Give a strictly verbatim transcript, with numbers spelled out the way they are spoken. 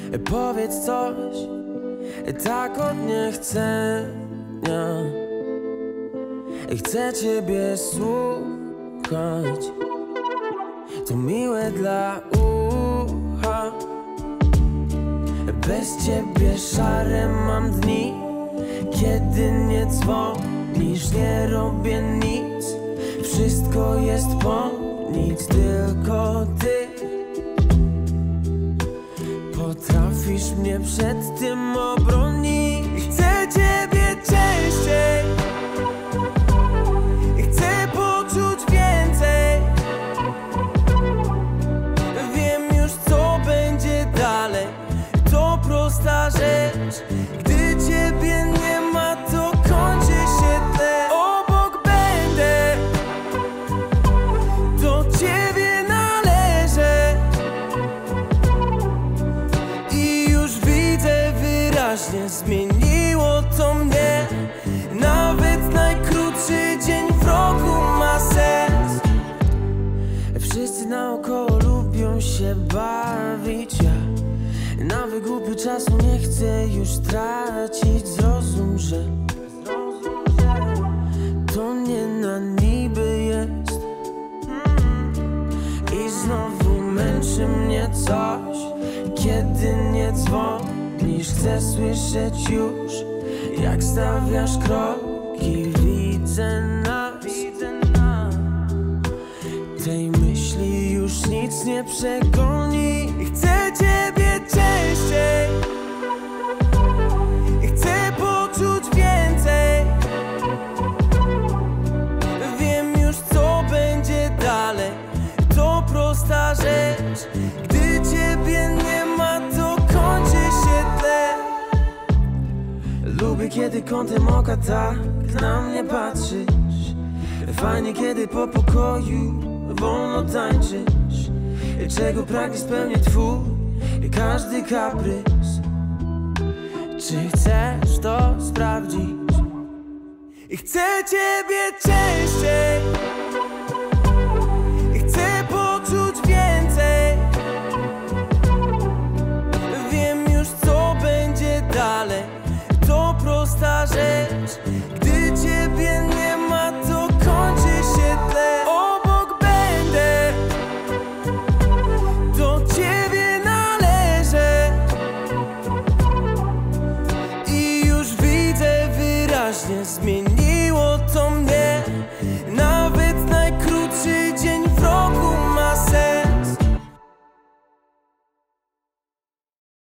Powiedz coś, tak od niechcenia. Chcę ciebie słuchać, to miłe dla ucha. Bez ciebie szare mam dni, kiedy nie dzwonisz, nie robię nic. Wszystko jest po nic, tylko ty potrafisz mnie przed tym obronić. Chcę ciebie częściej, chcę poczuć więcej. Wiem już, co będzie dalej, to prosta rzecz. Gdy ciebie nie ma, to kończy się tle. Obok będę, do ciebie należę. I już widzę wyraźnie, zmieniło to mnie. Nawet najkrótszy dzień w roku ma sens. Wszyscy naokoło lubią się bawić, ja na wygłupy czasu nie chcę już tracić. Zrozum, że to nie na niby jest. I znowu męczy mnie coś, kiedy nie dzwonisz. Chcę słyszeć już, jak stawiasz kroki. Widzę nas, tej myśli już nic nie przegoni. Chcę ciebie częściej, chcę poczuć więcej. Wiem już, co będzie dalej, to prosta rzecz. Gdy ciebie nie ma, to kończy się tle. Lubię, kiedy kątem oka tak na mnie patrzysz. Fajnie, kiedy po pokoju wolno tańczysz. Czego pragnie spełnia twój każdy kaprys. Czy chcesz to sprawdzić? Chcę ciebie częściej,